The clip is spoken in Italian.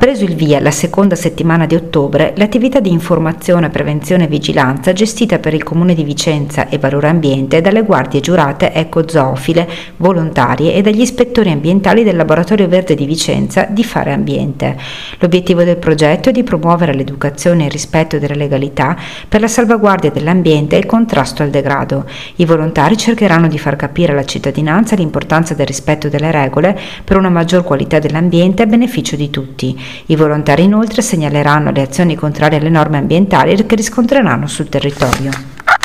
preso il via la seconda settimana di ottobre l'attività di informazione, prevenzione e vigilanza gestita per il Comune di Vicenza e Valore Ambiente dalle guardie giurate ecozoofile volontarie e dagli ispettori ambientali del Laboratorio Verde di Vicenza di Fare Ambiente. L'obiettivo del progetto è di promuovere l'educazione e il rispetto della legalità per la salvaguardia dell'ambiente e il contrasto al degrado. I volontari cercheranno di far capire alla cittadinanza l'importanza del rispetto delle regole per una maggior qualità dell'ambiente a beneficio di tutti. I volontari inoltre segnaleranno le azioni contrarie alle norme ambientali che riscontreranno sul territorio.